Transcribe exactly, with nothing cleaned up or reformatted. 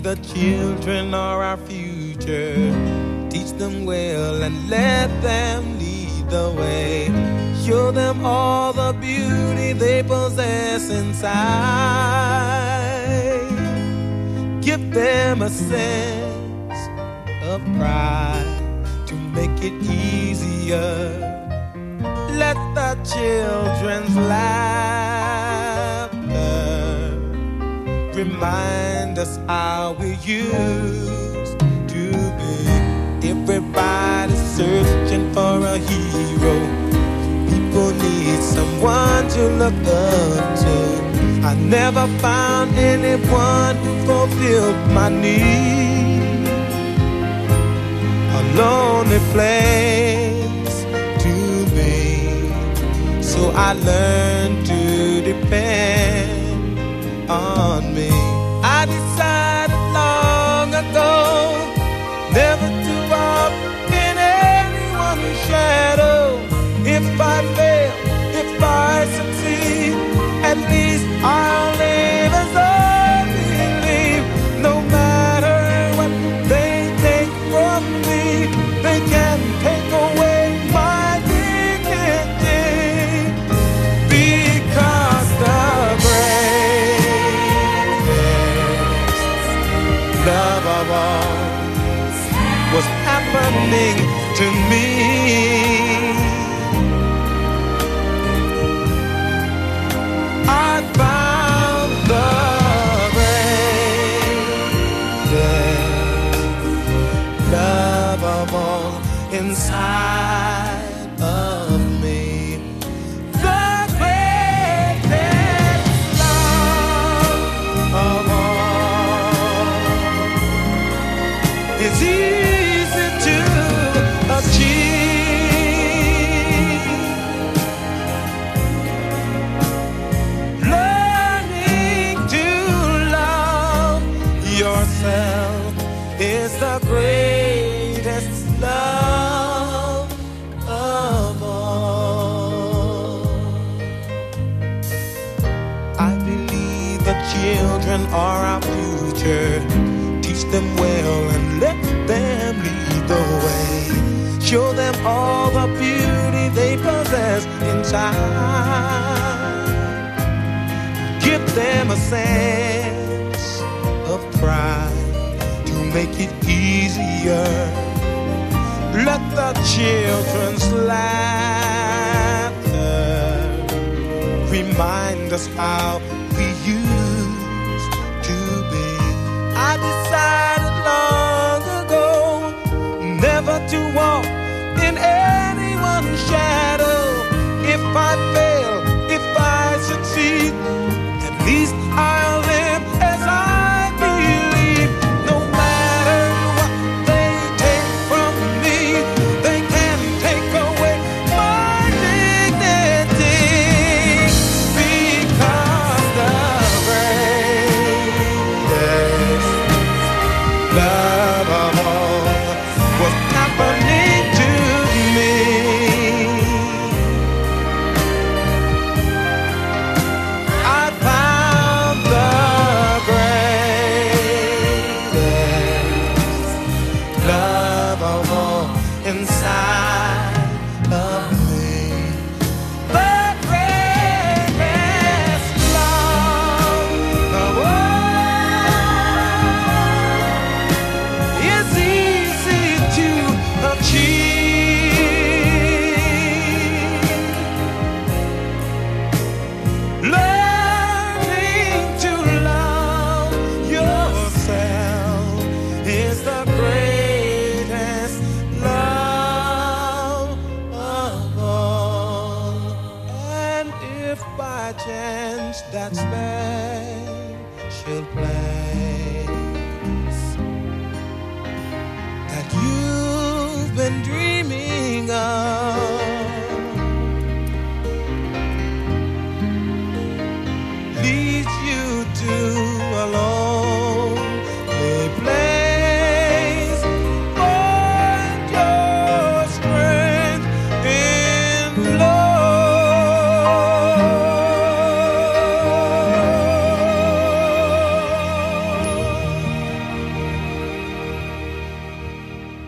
the children are our future. Teach them well and let them lead the way. Show them all the beauty they possess inside. Give them a sense of pride to make it easier. Let the children's laughter remind us how we used to be. Everybody's searching for a hero. People need someone to look up to. I never found anyone who fulfilled my need. A lonely place to be. So I learned to depend on me. I decided long ago never to walk in anyone's shadow. If I fail, if I succeed, at least I'll live as I believe. No matter what they take from me, they can take away my dignity. Because the greatest love of all was happening to me. I found the greatest love of all inside of me. The greatest love of all is easy to achieve. Learning to love yourself is the greatest love of all. I believe the children are our future. Teach them well and let them lead the way. Show them all the beauty they possess inside. Give them a sense of pride to make it easier. Let the children's laughter remind us how we used to be. I decided long ago never to walk in anyone's shadow.